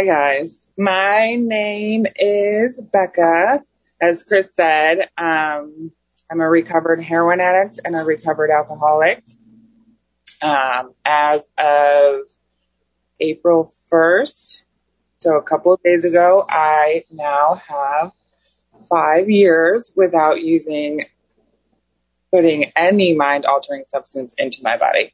Hi, guys. My name is Becca. As Chris said, I'm a recovered heroin addict and a recovered alcoholic. As of April 1st, so a couple of days ago, I now have 5 years without putting any mind-altering substance into my body,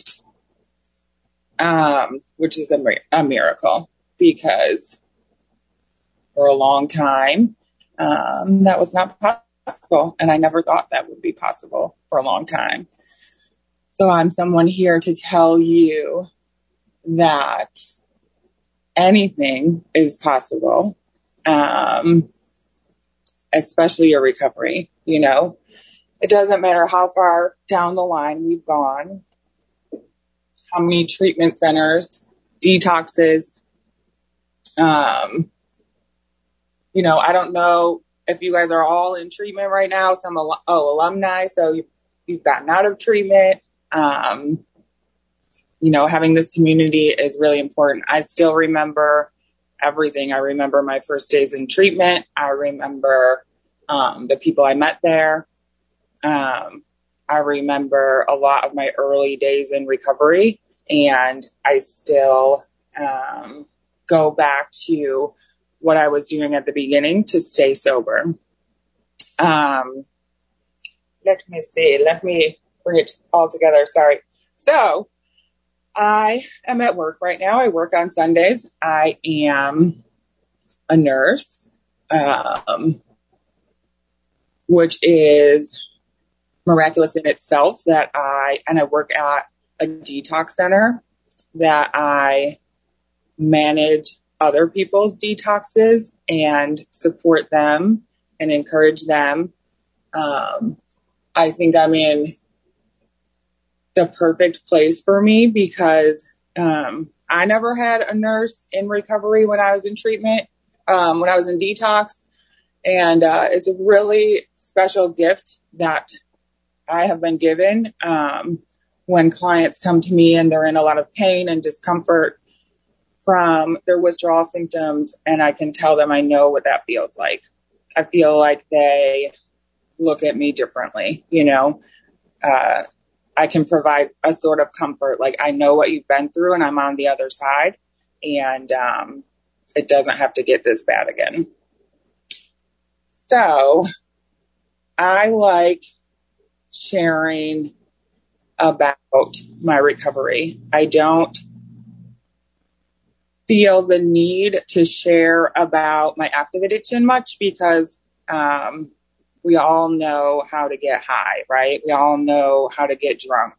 which is a miracle, because for a long time, that was not possible, and I never thought that would be possible for a long time. So I'm someone here to tell you that anything is possible, especially your recovery. You know, it doesn't matter how far down the line we've gone, how many treatment centers, detoxes. I don't know if you guys are all in treatment right now. Some alumni, so you've gotten out of treatment. Having this community is really important. I still remember everything. I remember my first days in treatment. I remember the people I met there. I remember a lot of my early days in recovery, and I still go back to what I was doing at the beginning to stay sober. Let me see. Let me bring it all together. Sorry. So I am at work right now. I work on Sundays. I am a nurse, which is miraculous in itself, that I work at a detox center, that I manage other people's detoxes and support them and encourage them. I think I'm in the perfect place for me, because I never had a nurse in recovery when I was in treatment, when I was in detox. And it's a really special gift that I have been given when clients come to me and they're in a lot of pain and discomfort from their withdrawal symptoms, and I can tell them I know what that feels like. I feel like they look at me differently, I can provide a sort of comfort, like I know what you've been through and I'm on the other side, and it doesn't have to get this bad again. So I like sharing about my recovery. I don't feel the need to share about my active addiction much, because we all know how to get high, right? We all know how to get drunk.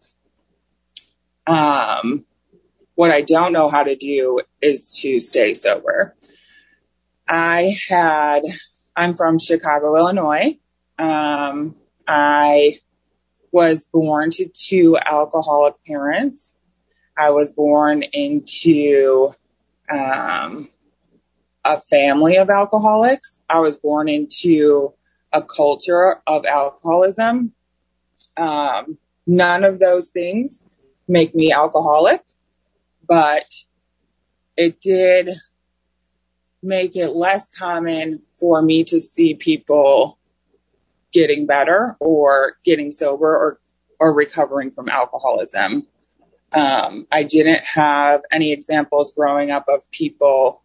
What I don't know how to do is to stay sober. I'm from Chicago, Illinois. I was born to 2 alcoholic parents. I was born into a family of alcoholics. I was born into a culture of alcoholism. None of those things make me alcoholic, but it did make it less common for me to see people getting better or getting sober or recovering from alcoholism. I didn't have any examples growing up of people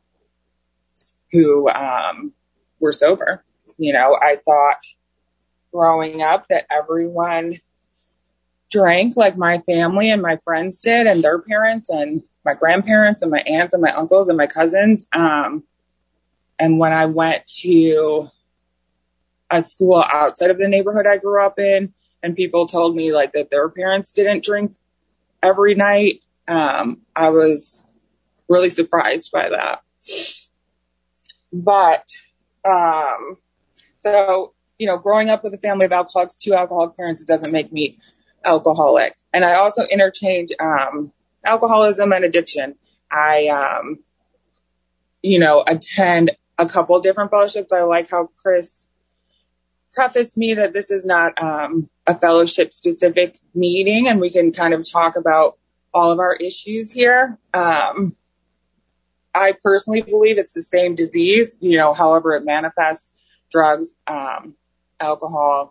who were sober. I thought growing up that everyone drank like my family and my friends did, and their parents and my grandparents and my aunts and my uncles and my cousins. And when I went to a school outside of the neighborhood I grew up in, and people told me like that their parents didn't drink every night, I was really surprised by that. But, growing up with a family of alcoholics, 2 alcoholic parents, it doesn't make me alcoholic. And I also interchange, alcoholism and addiction. I, attend a couple different fellowships. I like how Chris prefaced me that this is not, a fellowship specific meeting, and we can kind of talk about all of our issues here. I personally believe it's the same disease, however it manifests: drugs, alcohol,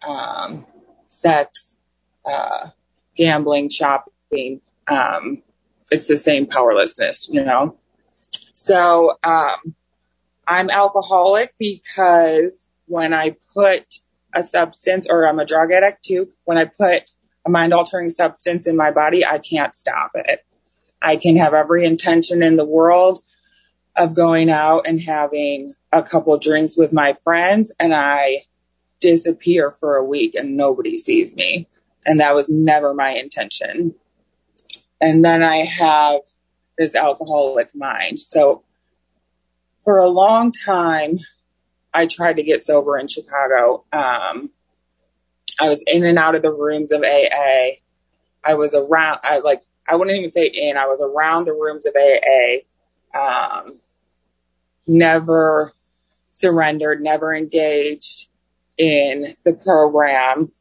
sex, gambling, shopping. It's the same powerlessness. So I'm alcoholic because when I put a substance, or I'm a drug addict too, when I put a mind-altering substance in my body, I can't stop it. I can have every intention in the world of going out and having a couple drinks with my friends, and I disappear for a week and nobody sees me. And that was never my intention. And then I have this alcoholic mind. So for a long time, I tried to get sober in Chicago. I was in and out of the rooms of AA. I was around, I wouldn't even say in, I was around the rooms of AA. Never surrendered, never engaged in the program,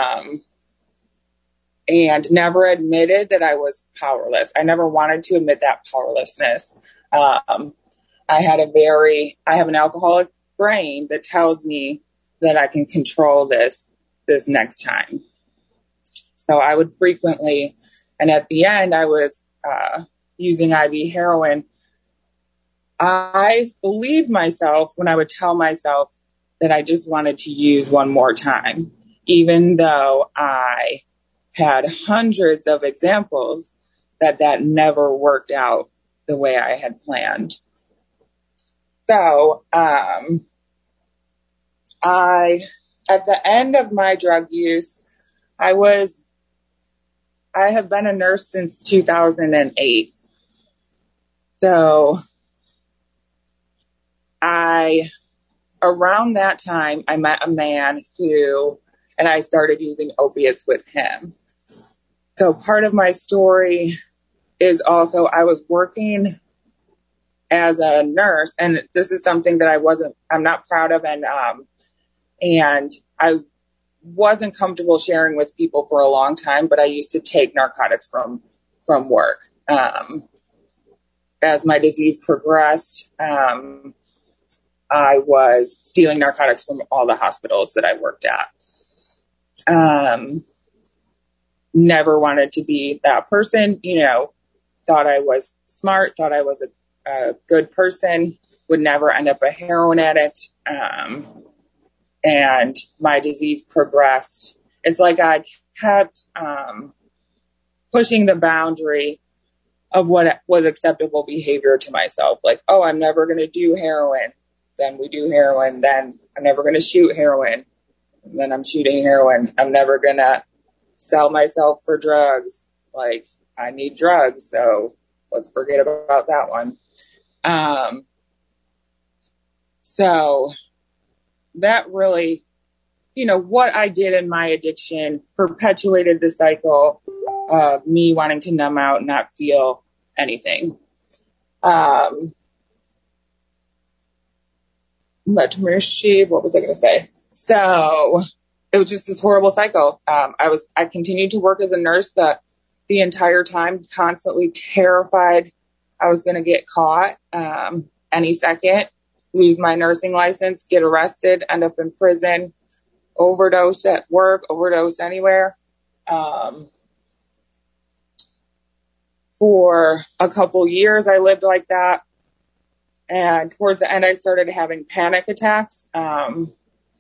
and never admitted that I was powerless. I never wanted to admit that powerlessness. I have an alcoholic brain that tells me that I can control this next time. So I would frequently, and at the end I was using IV heroin. I believed myself when I would tell myself that I just wanted to use one more time, even though I had hundreds of examples that never worked out the way I had planned. So, at the end of my drug use, I have been a nurse since 2008. So around that time, I met a man and I started using opiates with him. So part of my story is also I was working as a nurse, and this is something that I'm not proud of, and I wasn't comfortable sharing with people for a long time, but I used to take narcotics from work. As my disease progressed, I was stealing narcotics from all the hospitals that I worked at. Never wanted to be that person, thought I was smart, thought I was a good person, would never end up a heroin addict. And my disease progressed. It's like I kept pushing the boundary of what was acceptable behavior to myself. Like, oh, I'm never going to do heroin. Then we do heroin. Then I'm never going to shoot heroin. And then I'm shooting heroin. I'm never going to sell myself for drugs. Like, I need drugs, so let's forget about that one. So that really, what I did in my addiction perpetuated the cycle of me wanting to numb out and not feel anything. What was I going to say? So it was just this horrible cycle. I continued to work as a nurse the entire time, constantly terrified I was going to get caught any second, lose my nursing license, get arrested, end up in prison, overdose at work, overdose anywhere. For a couple years, I lived like that. And towards the end, I started having panic attacks. And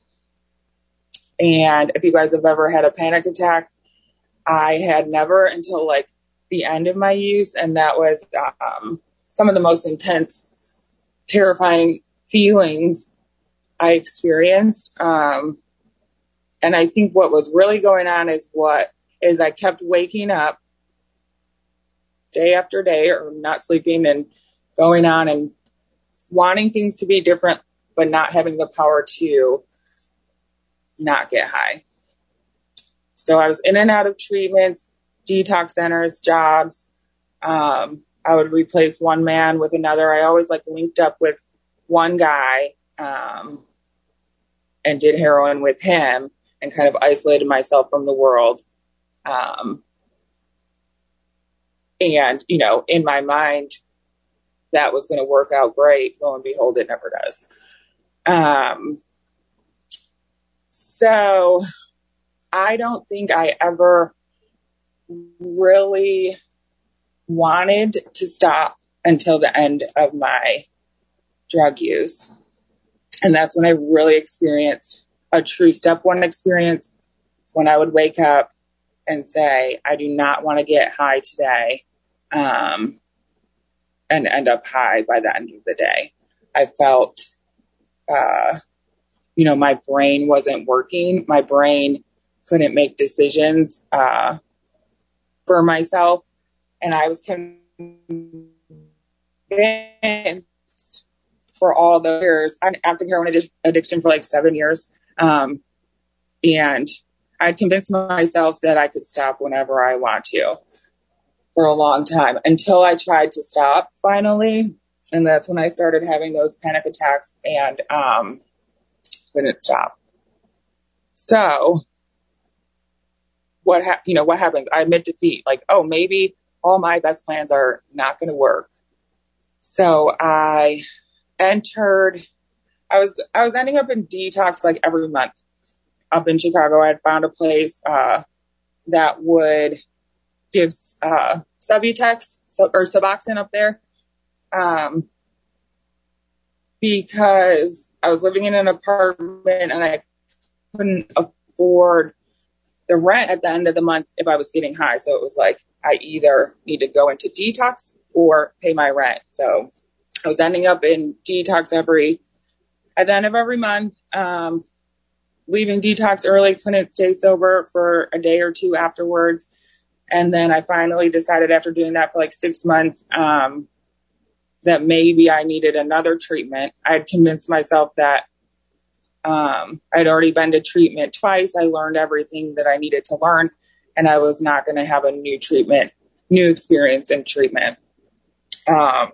if you guys have ever had a panic attack, I had never until like the end of my use. And that was some of the most intense, terrifying feelings I experienced. And I think what was really going on is I kept waking up day after day, or not sleeping, and going on and wanting things to be different, but not having the power to not get high. So I was in and out of treatments, detox centers, jobs. I would replace one man with another. I always linked up with one guy and did heroin with him and kind of isolated myself from the world. And, in my mind, that was going to work out great. Lo and behold, it never does. So I don't think I ever really wanted to stop until the end of my drug use. And that's when I really experienced a true step one experience, when I would wake up and say, I do not want to get high today, and end up high by the end of the day. I felt, my brain wasn't working. My brain couldn't make decisions for myself. And I was convinced for all those years. I'm active heroin addiction for like 7 years. And I'd convinced myself that I could stop whenever I want to for a long time, until I tried to stop finally. And that's when I started having those panic attacks and couldn't stop. So what happens? I admit defeat. Like, oh, maybe all my best plans are not going to work. So I was ending up in detox like every month. Up in Chicago, I had found a place that would give Subutex or Suboxone up there, because I was living in an apartment and I couldn't afford the rent at the end of the month if I was getting high. So it was like, I either need to go into detox or pay my rent. So I was ending up in detox at the end of every month, leaving detox early, couldn't stay sober for a day or two afterwards. And then I finally decided, after doing that for like 6 months, that maybe I needed another treatment. I had convinced myself that I'd already been to treatment twice. I learned everything that I needed to learn, and I was not going to have a new experience in treatment. And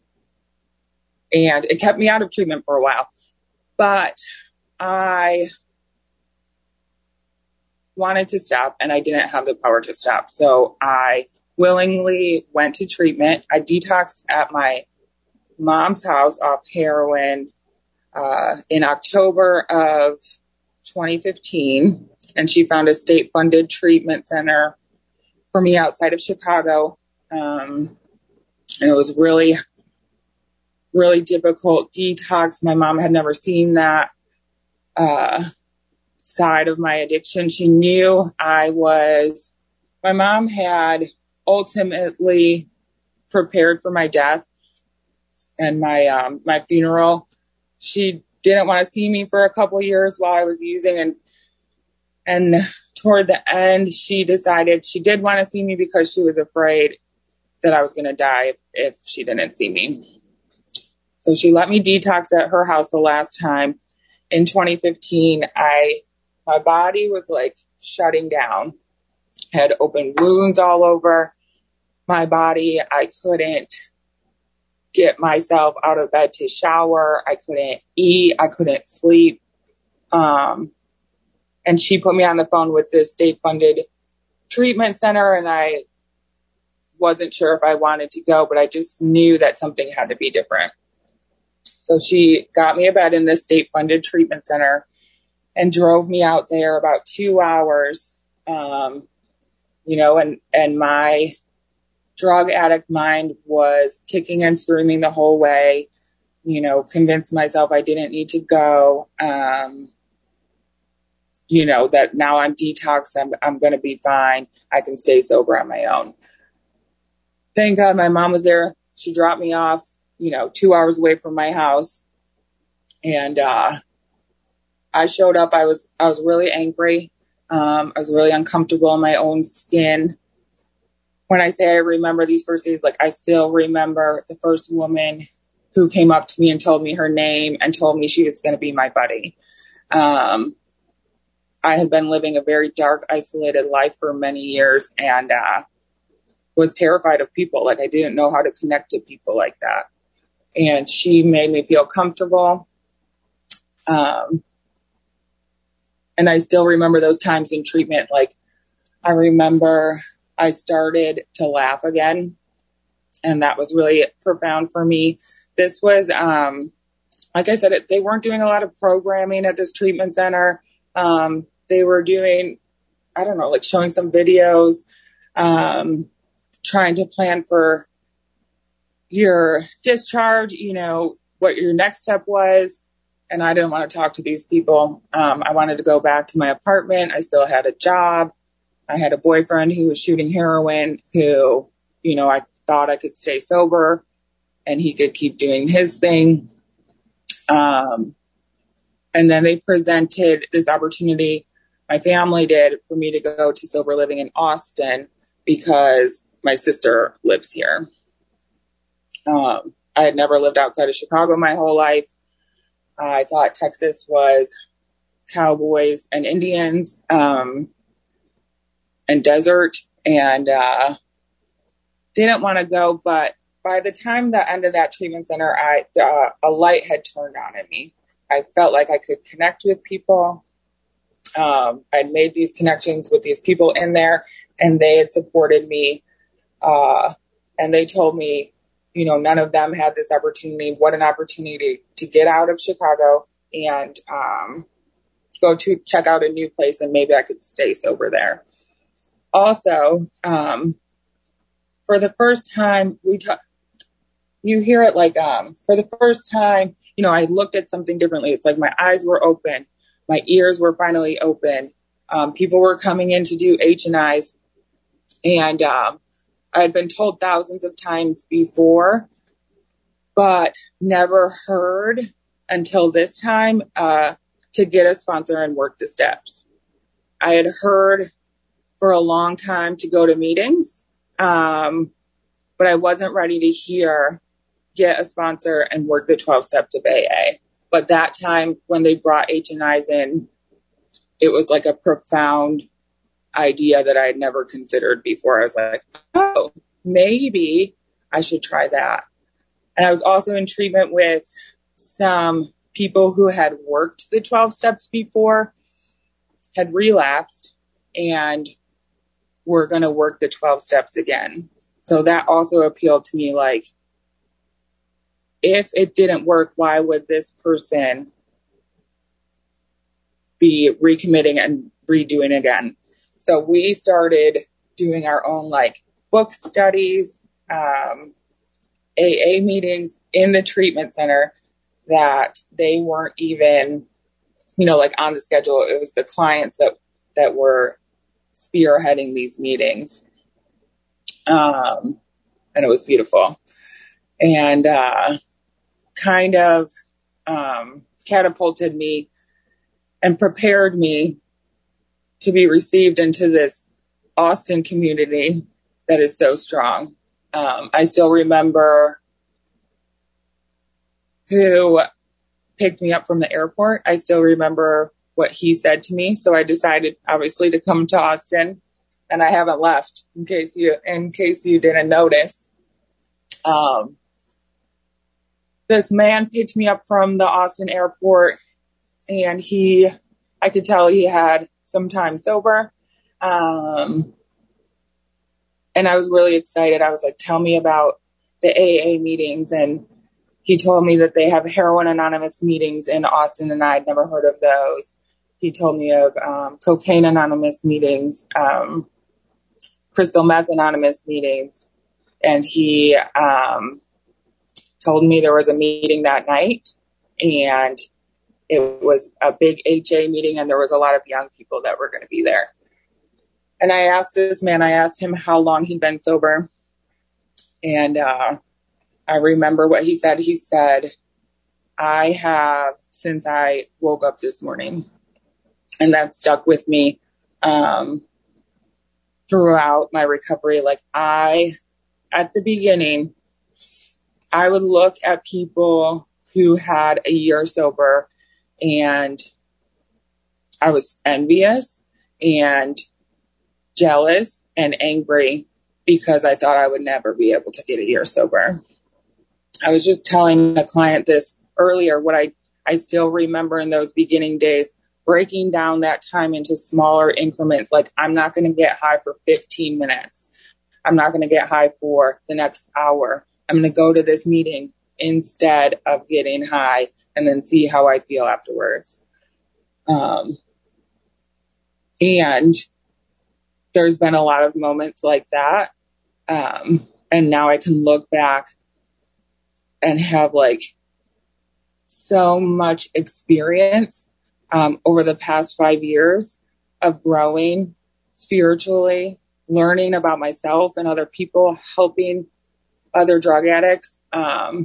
it kept me out of treatment for a while, but I wanted to stop and I didn't have the power to stop. So I willingly went to treatment. I detoxed at my mom's house off heroin in October of 2015, and she found a state-funded treatment center for me outside of Chicago. And it was really, really difficult detox. My mom had never seen that side of my addiction. She knew my mom had ultimately prepared for my death and my funeral. She didn't want to see me for a couple years while I was using, and toward the end, she decided she did want to see me because she was afraid that I was going to die if she didn't see me. So she let me detox at her house the last time in 2015. My body was like shutting down. I had open wounds all over my body. I couldn't get myself out of bed to shower. I couldn't eat. I couldn't sleep. And she put me on the phone with this state-funded treatment center, and I wasn't sure if I wanted to go, but I just knew that something had to be different. So she got me a bed in this state-funded treatment center and drove me out there about 2 hours, and my drug addict mind was kicking and screaming the whole way, convinced myself I didn't need to go, that now I'm detoxed, I'm going to be fine. I can stay sober on my own. Thank God my mom was there. She dropped me off, 2 hours away from my house. And I showed up. I was really angry. I was really uncomfortable in my own skin. When I say I remember these first days, like, I still remember the first woman who came up to me and told me her name and told me she was going to be my buddy. I had been living a very dark, isolated life for many years, and was terrified of people. Like, I didn't know how to connect to people like that. And she made me feel comfortable. And I still remember those times in treatment. Like, I remember I started to laugh again. And that was really profound for me. This was, like I said, they weren't doing a lot of programming at this treatment center. They were doing, I don't know, like showing some videos, trying to plan for your discharge, what your next step was. And I didn't want to talk to these people. I wanted to go back to my apartment. I still had a job. I had a boyfriend who was shooting heroin who, I thought I could stay sober and he could keep doing his thing. And then they presented this opportunity, my family did, for me to go to sober living in Austin because my sister lives here. I had never lived outside of Chicago my whole life. I thought Texas was cowboys and Indians, and desert, and didn't want to go. But by the time the end of that treatment center, a light had turned on in me. I felt like I could connect with people. I'd made these connections with these people in there, and they had supported me. And they told me, none of them had this opportunity. What an opportunity to get out of Chicago and go to check out a new place, and maybe I could stay sober there. Also, for the first time, you hear it like, for the first time, I looked at something differently. It's like my eyes were open. My ears were finally open. People were coming in to do H&Is. And I had been told thousands of times before, but never heard until this time to get a sponsor and work the steps. I had heard for a long time to go to meetings, but I wasn't ready to get a sponsor and work the 12 steps of AA. But that time when they brought H&Is in, it was like a profound idea that I had never considered before. I was like, oh, maybe I should try that. And I was also in treatment with some people who had worked the 12 steps before, had relapsed, and were going to work the 12 steps again. So that also appealed to me, like, if it didn't work, why would this person be recommitting and redoing again? So we started doing our own book studies, AA meetings in the treatment center that they weren't even, on the schedule. It was the clients that were spearheading these meetings. And it was beautiful. And kind of catapulted me and prepared me to be received into this Austin community that is so strong. I still remember who picked me up from the airport. I still remember what he said to me. So I decided, obviously, to come to Austin, and I haven't left, in case you didn't notice. This man picked me up from the Austin airport, and I could tell he had some time sober. And I was really excited. I was like, tell me about the AA meetings. And he told me that they have Heroin Anonymous meetings in Austin, and I'd never heard of those. He told me of Cocaine Anonymous meetings, Crystal Meth Anonymous meetings. And he told me there was a meeting that night, and it was a big HA meeting, and there was a lot of young people that were going to be there. And I asked him how long he'd been sober. And I remember what he said. He said, I have since I woke up this morning. And that stuck with me throughout my recovery. At the beginning, I would look at people who had a year sober, and I was envious and jealous and angry because I thought I would never be able to get a year sober. I was just telling a client this earlier, what I still remember in those beginning days, breaking down that time into smaller increments. Like, I'm not going to get high for 15 minutes. I'm not going to get high for the next hour. I'm going to go to this meeting instead of getting high and then see how I feel afterwards. And there's been a lot of moments like that. And now I can look back and have like so much experience over the past 5 years of growing spiritually, learning about myself and other people, helping other drug addicts. And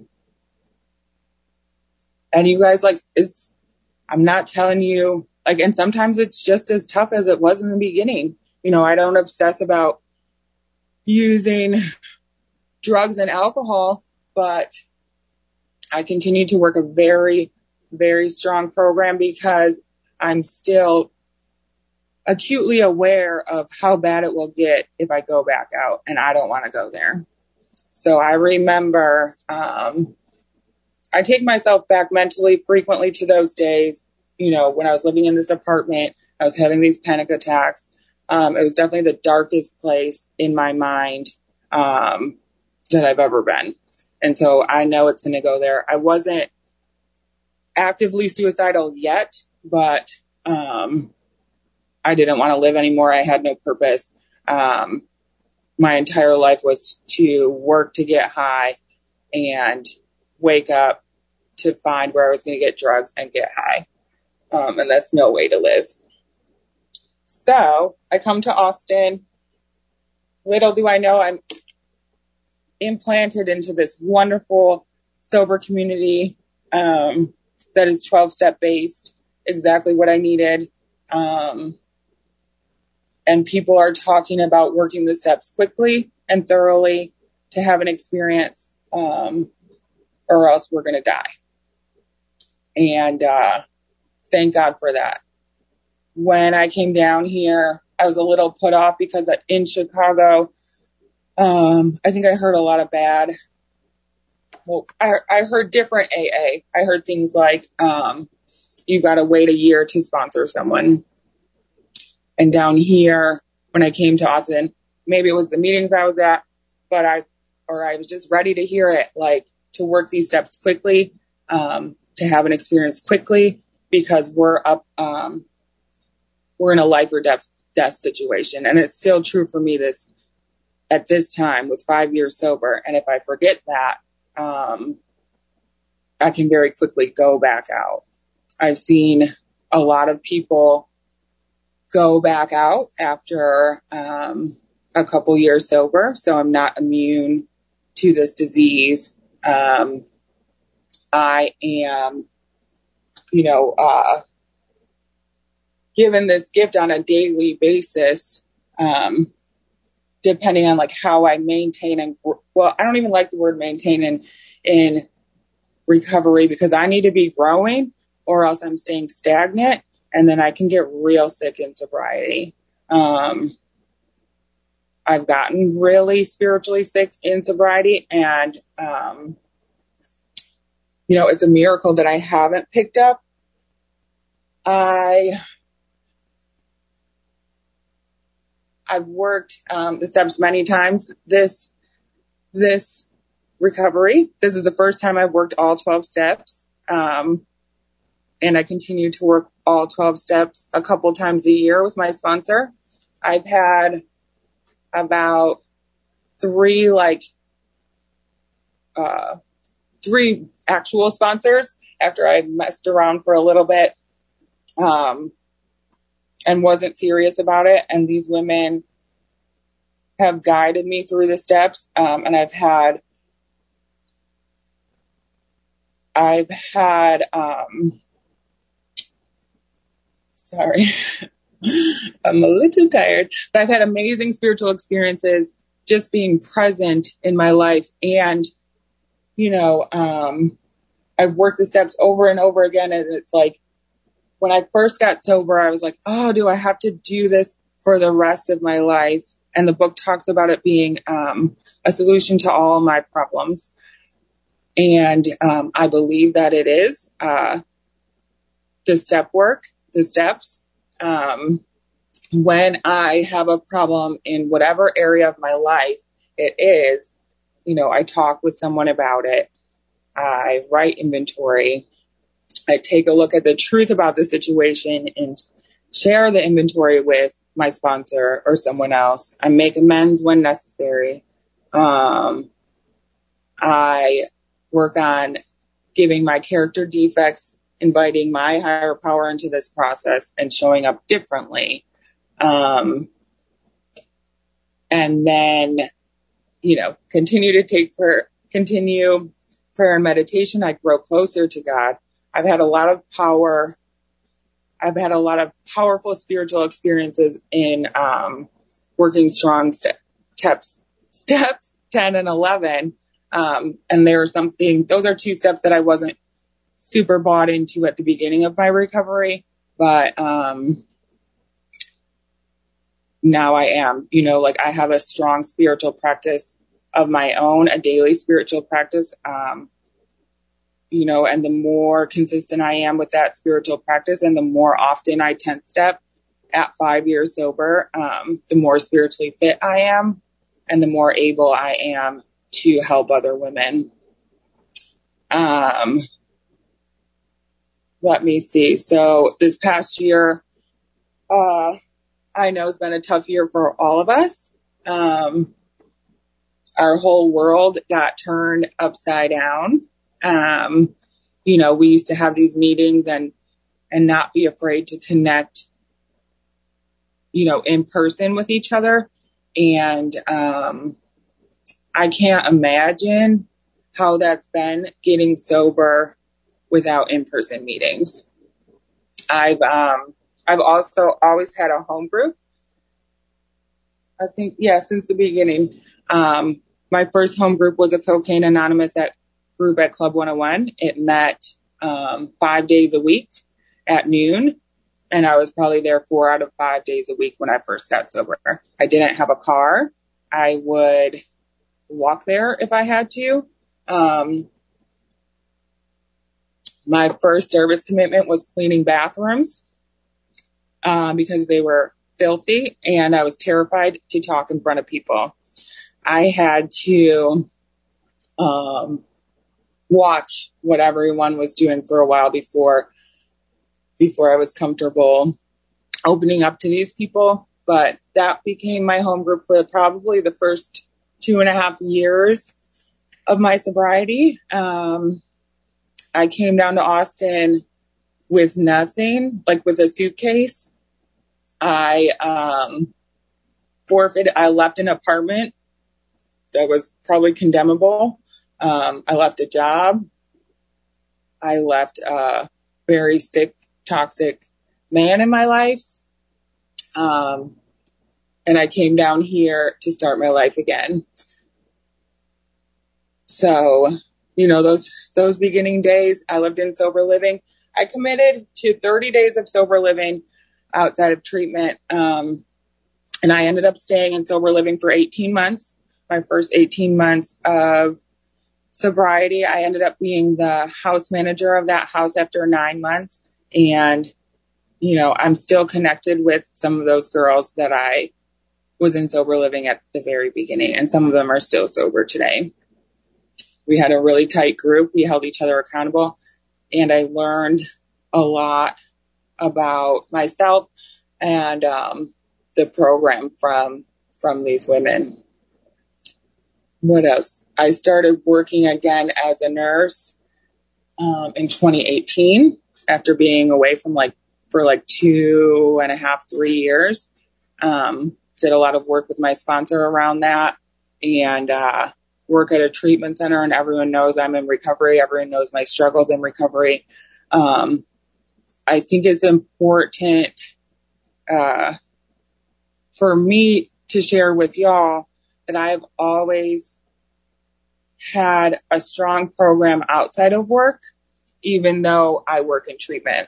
you guys, like, I'm not telling you, like, and sometimes it's just as tough as it was in the beginning. You know, I don't obsess about using drugs and alcohol, but I continue to work a very, very strong program because I'm still acutely aware of how bad it will get if I go back out, and I don't want to go there. So I remember I take myself back mentally frequently to those days, you know, when I was living in this apartment, I was having these panic attacks. It was definitely the darkest place in my mind that I've ever been. And so I know it's going to go there. I wasn't actively suicidal yet, but I didn't want to live anymore. I had no purpose. My entire life was to work to get high and wake up to find where I was going to get drugs and get high. And that's no way to live. So I come to Austin. Little do I know, I'm implanted into this wonderful sober community that is 12-step based, exactly what I needed. And people are talking about working the steps quickly and thoroughly to have an experience, or else we're going to die. And thank God for that. When I came down here, I was a little put off because in Chicago, I think I heard a lot of bad. Well, I heard different AA. I heard things like, you got to wait a year to sponsor someone. And down here, when I came to Austin, maybe it was the meetings I was at, but I was just ready to hear it, like to work these steps quickly, to have an experience quickly, because we're in a life or death situation. And it's still true for me at this time with 5 years sober. And if I forget that, I can very quickly go back out. I've seen a lot of people go back out after a couple years sober. So I'm not immune to this disease. I am, given this gift on a daily basis, depending on like how I maintain I don't even like the word maintain in recovery, because I need to be growing or else I'm staying stagnant, and then I can get real sick in sobriety. I've gotten really spiritually sick in sobriety, and it's a miracle that I haven't picked up. I've worked the steps many times this recovery. This is the first time I've worked all 12 steps. And I continue to work all 12 steps a couple times a year with my sponsor. I've had about three actual sponsors after I messed around for a little bit, and wasn't serious about it. And these women have guided me through the steps. And I've had sorry, I'm a little tired, but I've had amazing spiritual experiences just being present in my life. And, I've worked the steps over and over again. And it's like, when I first got sober, I was like, oh, do I have to do this for the rest of my life? And the book talks about it being a solution to all my problems. And I believe that it is the steps. When I have a problem in whatever area of my life, it is, I talk with someone about it. I write inventory. I take a look at the truth about the situation and share the inventory with my sponsor or someone else. I make amends when necessary. I work on giving my character defects, inviting my higher power into this process and showing up differently. And then, continue prayer and meditation. I grow closer to God. I've had a lot of power. I've had a lot of powerful spiritual experiences in working strong steps 10 and 11. And those are two steps that I wasn't super bought into at the beginning of my recovery, but now I am, I have a strong spiritual practice of my own, a daily spiritual practice, and the more consistent I am with that spiritual practice and the more often I 10th step at 5 years sober, the more spiritually fit I am and the more able I am to help other women. Let me see. So this past year, I know it's been a tough year for all of us. Our whole world got turned upside down. We used to have these meetings and not be afraid to connect, in person with each other. And I can't imagine how that's been getting sober without in-person meetings. I've also always had a home group. I think, since the beginning. My first home group was a Cocaine Anonymous group at Club 101. It met 5 days a week at noon. And I was probably there 4 out of 5 days a week when I first got sober. I didn't have a car. I would walk there if I had to. My first service commitment was cleaning bathrooms because they were filthy and I was terrified to talk in front of people. I had to watch what everyone was doing for a while before I was comfortable opening up to these people. But that became my home group for probably the first 2.5 years of my sobriety. I came down to Austin with nothing, like with a suitcase. I left an apartment that was probably condemnable. I left a job. I left a very sick, toxic man in my life. And I came down here to start my life again. So, those beginning days, I lived in sober living. I committed to 30 days of sober living outside of treatment. And I ended up staying in sober living for 18 months. My first 18 months of sobriety, I ended up being the house manager of that house after 9 months. And, I'm still connected with some of those girls that I was in sober living at the very beginning. And some of them are still sober today. We had a really tight group. We held each other accountable. And I learned a lot about myself and the program from these women. What else? I started working again as a nurse in 2018 after being away from for 2.5, 3 years. Did a lot of work with my sponsor around that and work at a treatment center, and everyone knows I'm in recovery. Everyone knows my struggles in recovery. I think it's important for me to share with y'all that I've always had a strong program outside of work, even though I work in treatment.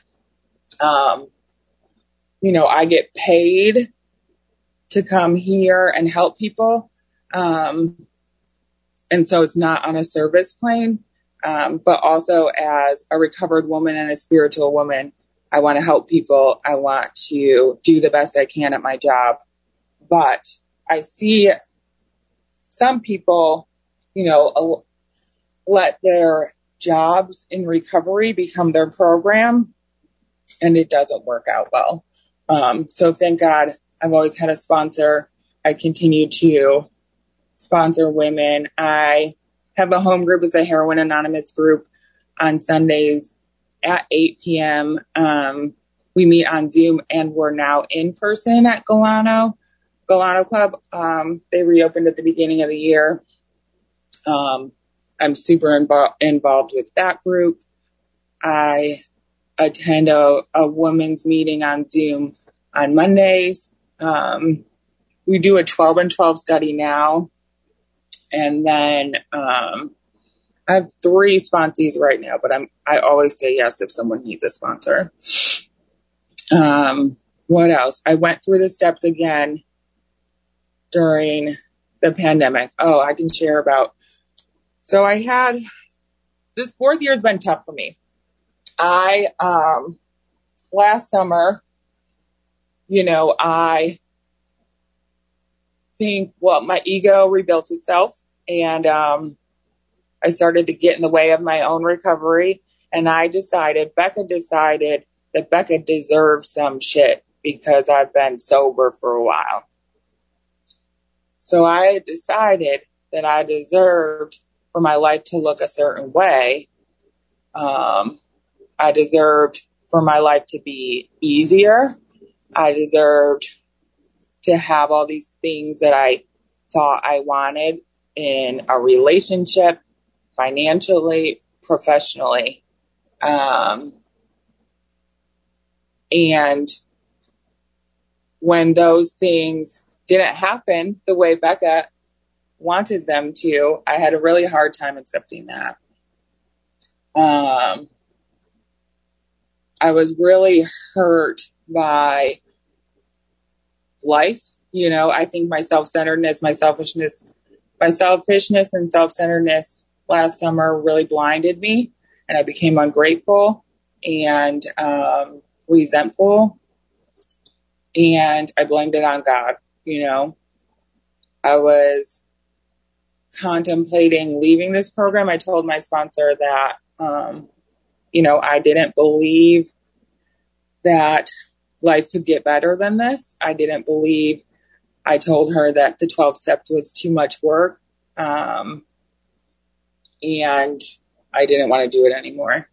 I get paid to come here and help people. And so it's not on a service plane, but also as a recovered woman and a spiritual woman, I want to help people. I want to do the best I can at my job. But I see some people, let their jobs in recovery become their program, and it doesn't work out well. So thank God I've always had a sponsor. I continue to sponsor women. I have a home group. It's a Heroin Anonymous group on Sundays at 8 p.m. We meet on Zoom, and we're now in person at Galano Club. They reopened at the beginning of the year. I'm super involved with that group. I attend a women's meeting on Zoom on Mondays. We do a 12 and 12 study now. And then I have 3 sponsees right now, but I always say yes if someone needs a sponsor. What else? I went through the steps again during the pandemic. Oh, I can share about. So I had this 4th year has been tough for me. I last summer, I think, my ego rebuilt itself, and I started to get in the way of my own recovery. And Becca decided that Becca deserved some shit because I've been sober for a while. So I decided that I deserved for my life to look a certain way. I deserved for my life to be easier. I deserved to have all these things that I thought I wanted in a relationship, financially, professionally. And when those things didn't happen the way Becca wanted them to, I had a really hard time accepting that. I was really hurt by life. I think my self-centeredness, my selfishness and self-centeredness last summer really blinded me, and I became ungrateful and resentful, and I blamed it on God. I was contemplating leaving this program. I told my sponsor that, I didn't believe that life could get better than this. I told her that the 12 steps was too much work. And I didn't want to do it anymore.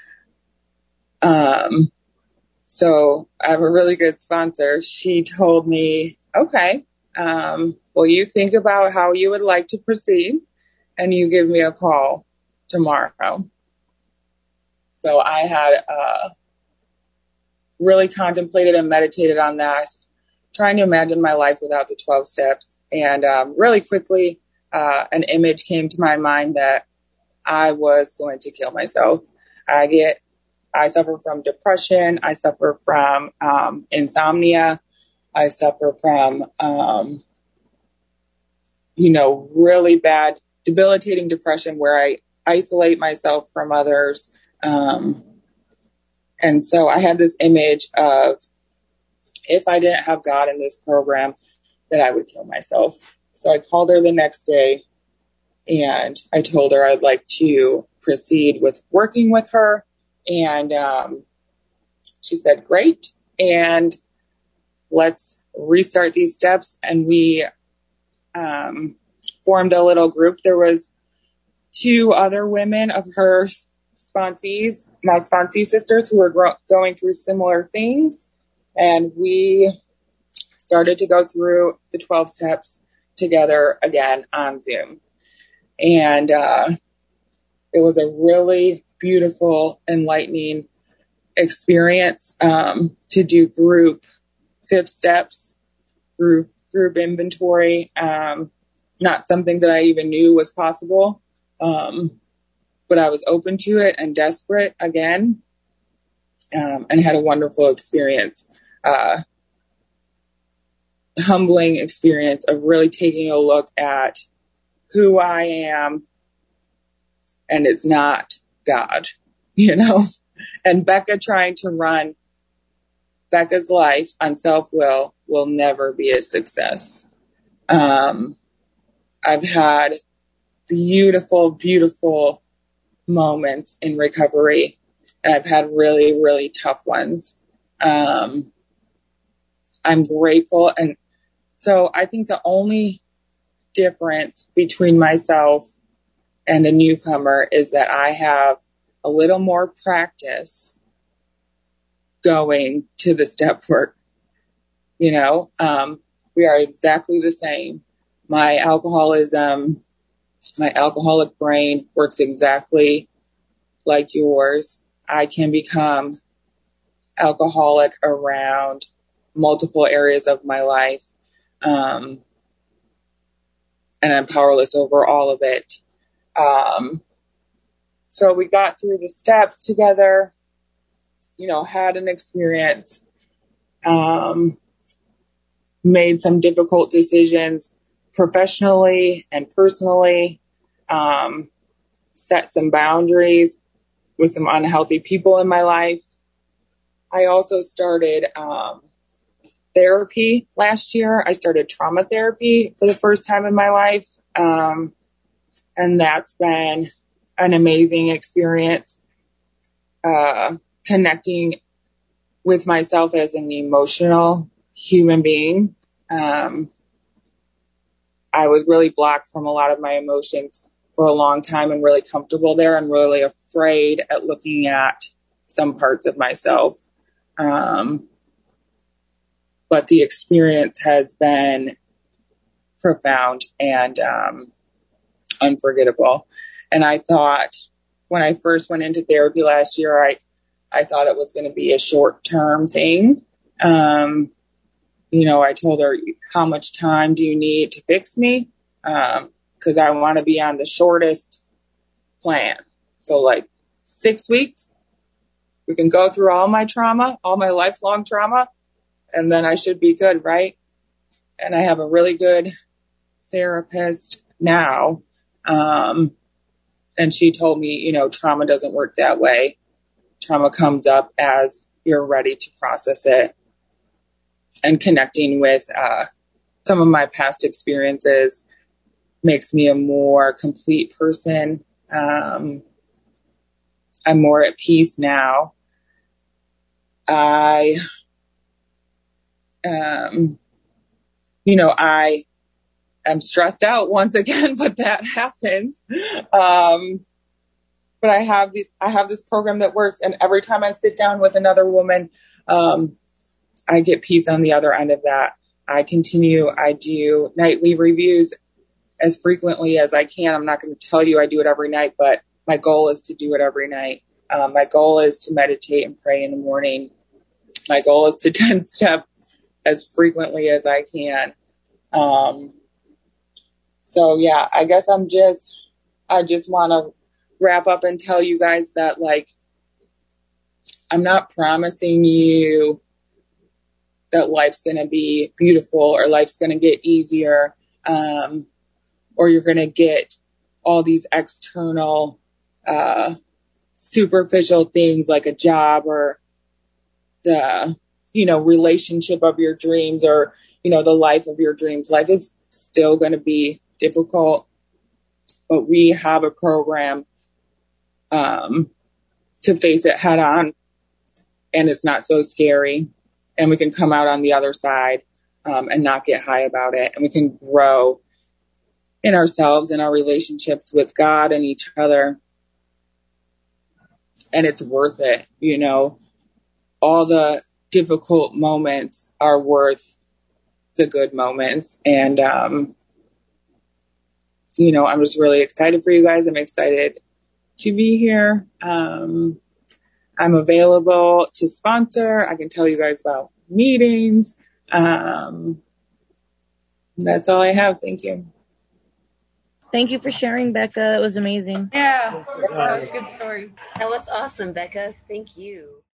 So I have a really good sponsor. She told me, okay, well, you think about how you would like to proceed, and you give me a call tomorrow. So I had really contemplated and meditated on that, trying to imagine my life without the 12 steps. And really quickly, an image came to my mind that I was going to kill myself. I suffer from depression. I suffer from insomnia. I suffer from, really bad, debilitating depression where I isolate myself from others. And so I had this image of, if I didn't have God in this program, that I would kill myself. So I called her the next day, and I told her I'd like to proceed with working with her. And she said, great. And let's restart these steps. And we formed a little group. There was 2 other women of her sponsees, my sponsee sisters, who were going through similar things. And we started to go through the 12 steps together again on Zoom. And it was a really beautiful, enlightening experience to do group 5 steps, group inventory. Not something that I even knew was possible, but I was open to it and desperate again, and had a wonderful experience. Humbling experience of really taking a look at who I am, and it's not God, and Becca trying to run Becca's life on self-will will never be a success. I've had beautiful, beautiful moments in recovery, and I've had really, really tough ones. I'm grateful. And so I think the only difference between myself and a newcomer is that I have a little more practice going to the step work. We are exactly the same. My alcoholism, my alcoholic brain works exactly like yours. I can become alcoholic around multiple areas of my life. And I'm powerless over all of it. So we got through the steps together, had an experience, made some difficult decisions professionally and personally, set some boundaries with some unhealthy people in my life. I also started therapy last year. I started trauma therapy for the first time in my life. And that's been an amazing experience, connecting with myself as an emotional human being. I was really blocked from a lot of my emotions for a long time and really comfortable there and really afraid at looking at some parts of myself. But the experience has been profound and unforgettable. And I thought when I first went into therapy last year, I thought it was going to be a short-term thing. I told her, how much time do you need to fix me? Because I want to be on the shortest plan. So 6 weeks, we can go through all my trauma, all my lifelong trauma, and then I should be good, right? And I have a really good therapist now. And she told me, trauma doesn't work that way. Trauma comes up as you're ready to process it. And connecting with some of my past experiences makes me a more complete person. I'm more at peace now. I am stressed out once again, but that happens. But I have this program that works, and every time I sit down with another woman, I get peace on the other end of that. I do nightly reviews as frequently as I can. I'm not going to tell you I do it every night, but my goal is to do it every night. My goal is to meditate and pray in the morning. My goal is to 10-step as frequently as I can. So yeah, I guess I just want to wrap up and tell you guys that I'm not promising you that life's going to be beautiful or life's going to get easier, or you're going to get all these external, superficial things like a job or the, relationship of your dreams or, the life of your dreams. Life is still going to be difficult, but we have a program, to face it head on, and it's not so scary. And we can come out on the other side, and not get high about it. And we can grow in ourselves and our relationships with God and each other. And it's worth it. All the difficult moments are worth the good moments. And, I'm just really excited for you guys. I'm excited to be here. I'm available to sponsor. I can tell you guys about meetings. That's all I have. Thank you. Thank you for sharing, Becca. That was amazing. Yeah, that was a good story. That was awesome, Becca. Thank you.